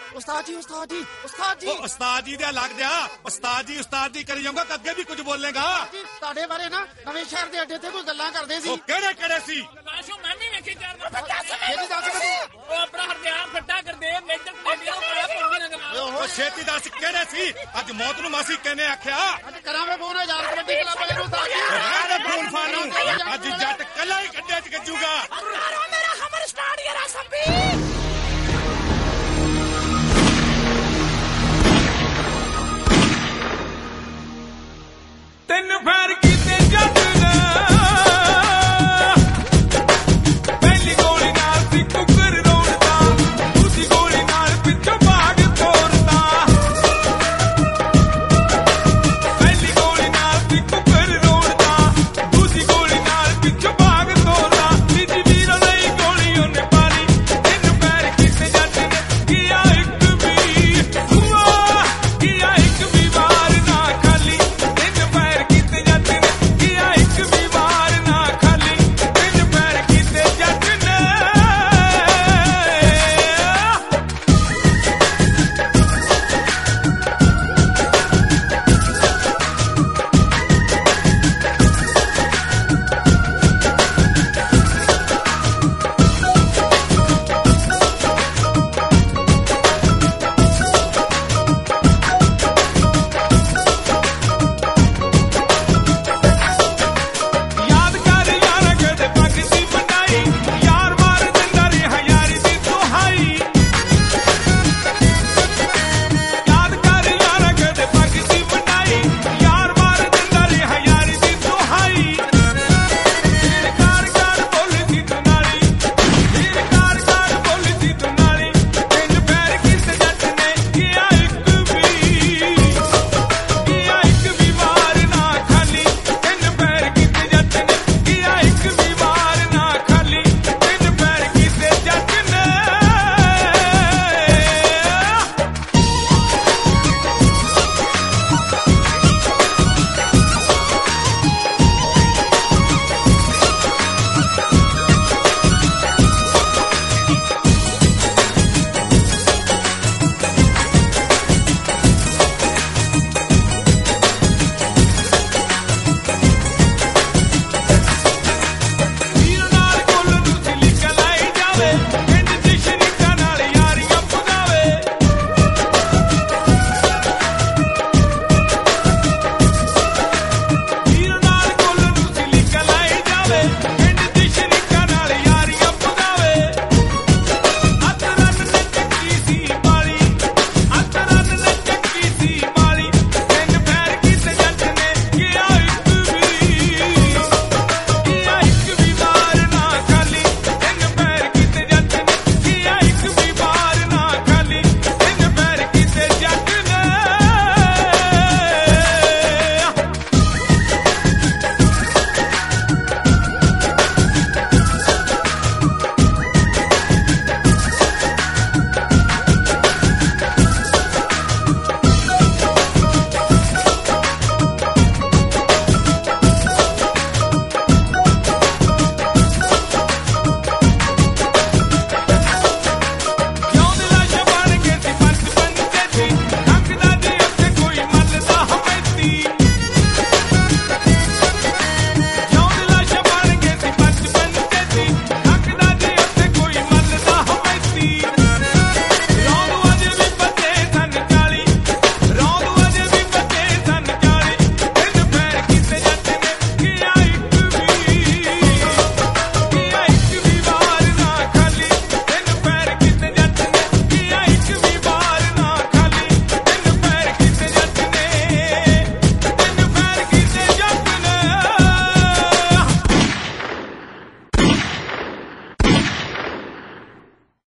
ਉਸਤਾਦ ਜੀ ਉਸਤਾਦ ਜੀ ਉਸਤਾਦ ਜੀ। ਉਹ ਉਸਤਾਦ ਜੀ ਦੇ ਲੱਗ ਜਾ। ਉਸਤਾਦ ਜੀ ਕਰੀ ਜਾਊਗਾ, ਅੱਗੇ ਵੀ ਕੁਝ ਬੋਲੇਗਾ। ਜੀ ਤੁਹਾਡੇ ਬਾਰੇ ਨਾ ਨਵੇਂ ਸ਼ਹਿਰ ਦੇ ਅੱਡੇ ਤੇ ਕੋਈ ਗੱਲਾਂ ਕਰਦੇ ਸੀ। ਉਹ ਕਿਹੜੇ ਸੀ? ਮੈਂ ਵੀ ਵੇਖੀ ਇਹ ਵੀ ਦੱਸ ਸਕਦੇ। ਉਹ ਆਪਣਾ ਹਰਦਿਆਲ ਫੱਟਾ ਕਰਦੇ ਮੇਜਰ ਕਮੇਟੀ ਨੂੰ ਕਾਲਾ ਪੁੰਦੀ ਨਾ ਉਹ ਛੇਤੀ ਦੱਸ ਕਿਹੜੇ ਸੀ? ਅੱਜ ਮੌਤ ਨੂੰ ਮਾਸੀ ਕਿਹਨੇ ਆਖਿਆ? ਅੱਜ ਕਰਾਂਗੇ ਫੋਨ ਆਜ਼ਾਦ ਕਬੱਡੀ ਕਲੱਬ ਵਾਲੇ ਨੂੰ ਉਸਤਾਦ ਜੀ। ਫੋਨ ਫਾਨੂੰ ਅੱਜ ਜੱਟ ਕੱਲਾ ਹੀ ਕੱਢੇ ਚ ਗੱਜੂਗਾ। ਮੇਰਾ ਖਬਰ ਸਟਾਰਟ ਯਾਰ ਸੰਭੀ